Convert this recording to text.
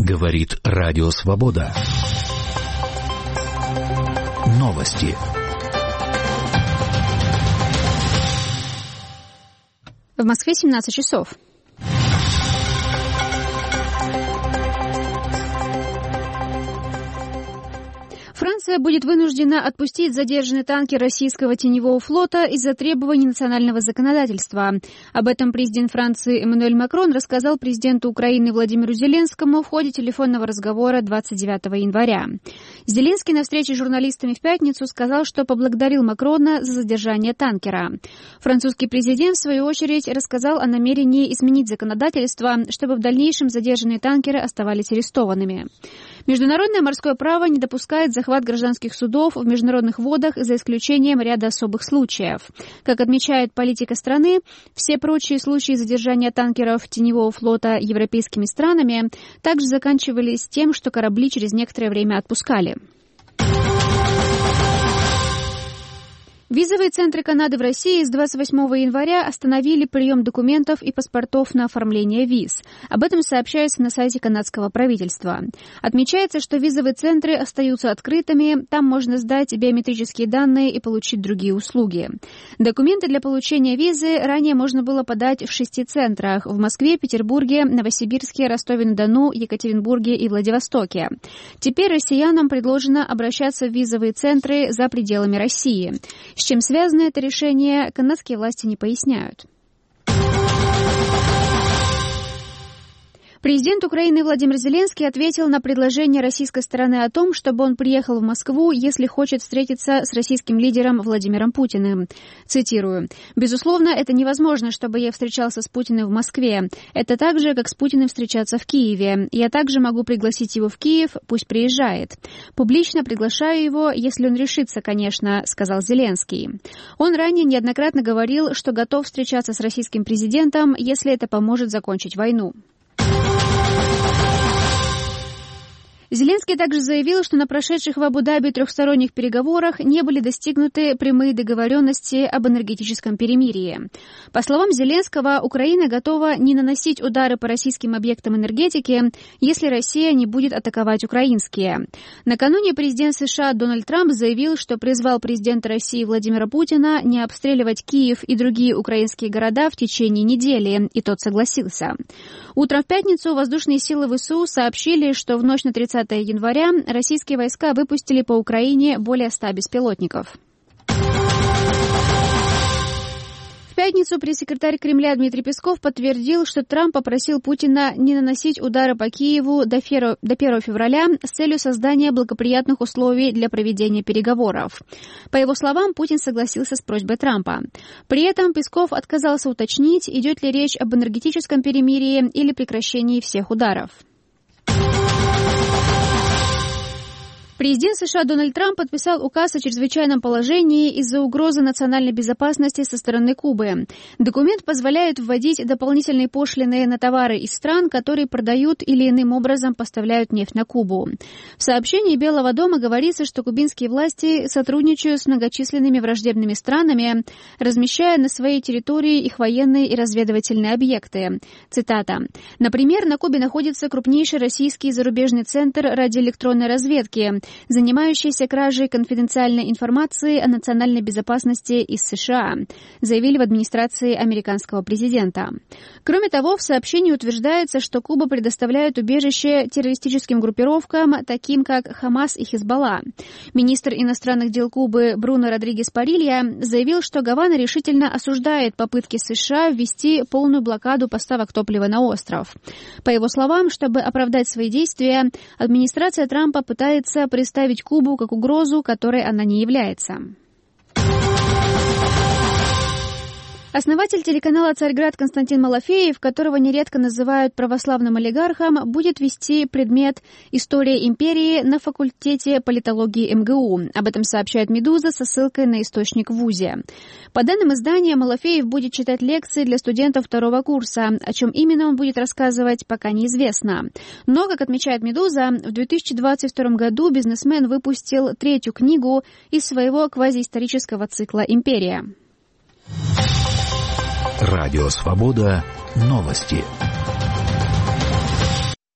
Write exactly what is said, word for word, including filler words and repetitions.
Говорит Радио Свобода. Новости. В Москве семнадцать часов. Франция будет вынуждена отпустить задержанный танкер российского теневого флота из-за требований национального законодательства. Об этом президент Франции Эммануэль Макрон рассказал президенту Украины Владимиру Зеленскому в ходе телефонного разговора двадцать девятого января. Зеленский на встрече с журналистами в пятницу сказал, что поблагодарил Макрона за задержание танкера. Французский президент, в свою очередь, рассказал о намерении изменить законодательство, чтобы в дальнейшем задержанные танкеры оставались арестованными. Международное морское право не допускает захват гражданских судов в международных водах за исключением ряда особых случаев. Как отмечает политика страны, все прочие случаи задержания танкеров теневого флота европейскими странами также заканчивались тем, что корабли через некоторое время отпускали. Визовые центры Канады в России с двадцать восьмого января остановили прием документов и паспортов на оформление виз. Об этом сообщается на сайте канадского правительства. Отмечается, что визовые центры остаются открытыми, там можно сдать биометрические данные и получить другие услуги. Документы для получения визы ранее можно было подать в шести центрах – в Москве, Петербурге, Новосибирске, Ростове-на-Дону, Екатеринбурге и Владивостоке. Теперь россиянам предложено обращаться в визовые центры за пределами России. С чем связано это решение, канадские власти не поясняют. Президент Украины Владимир Зеленский ответил на предложение российской стороны о том, чтобы он приехал в Москву, если хочет встретиться с российским лидером Владимиром Путиным. Цитирую. «Безусловно, это невозможно, чтобы я встречался с Путиным в Москве. Это так же, как с Путиным встречаться в Киеве. Я также могу пригласить его в Киев, пусть приезжает. Публично приглашаю его, если он решится, конечно», — сказал Зеленский. Он ранее неоднократно говорил, что готов встречаться с российским президентом, если это поможет закончить войну. Зеленский также заявил, что на прошедших в Абу-Даби трехсторонних переговорах не были достигнуты прямые договоренности об энергетическом перемирии. По словам Зеленского, Украина готова не наносить удары по российским объектам энергетики, если Россия не будет атаковать украинские. Накануне президент США Дональд Трамп заявил, что призвал президента России Владимира Путина не обстреливать Киев и другие украинские города в течение недели, и тот согласился. Утром в пятницу воздушные силы ВСУ сообщили, что в ночь на тридцатое января российские войска выпустили по Украине более ста беспилотников. В пятницу пресс-секретарь Кремля Дмитрий Песков подтвердил, что Трамп попросил Путина не наносить удары по Киеву до первого февраля с целью создания благоприятных условий для проведения переговоров. По его словам, Путин согласился с просьбой Трампа. При этом Песков отказался уточнить, идет ли речь об энергетическом перемирии или прекращении всех ударов. Президент США Дональд Трамп подписал указ о чрезвычайном положении из-за угрозы национальной безопасности со стороны Кубы. Документ позволяет вводить дополнительные пошлины на товары из стран, которые продают или иным образом поставляют нефть на Кубу. В сообщении Белого дома говорится, что кубинские власти сотрудничают с многочисленными враждебными странами, размещая на своей территории их военные и разведывательные объекты. Цитата. «Например, на Кубе находится крупнейший российский зарубежный центр радиоэлектронной разведки, занимающийся кражей конфиденциальной информации о национальной безопасности из США», заявили в администрации американского президента. Кроме того, в сообщении утверждается, что Куба предоставляет убежище террористическим группировкам, таким как Хамас и Хизбалла. Министр иностранных дел Кубы Бруно Родригес Парилья заявил, что Гавана решительно осуждает попытки США ввести полную блокаду поставок топлива на остров. По его словам, чтобы оправдать свои действия, администрация Трампа пытается представить Кубу как угрозу, которой она не является. Основатель телеканала «Царьград» Константин Малафеев, которого нередко называют православным олигархом, будет вести предмет «История империи» на факультете политологии эм гэ у. Об этом сообщает «Медуза» со ссылкой на источник в вузе. По данным издания, Малафеев будет читать лекции для студентов второго курса. О чем именно он будет рассказывать, пока неизвестно. Но, как отмечает «Медуза», в две тысячи двадцать втором году бизнесмен выпустил третью книгу из своего квазиисторического цикла «Империя». Радио Свобода. Новости.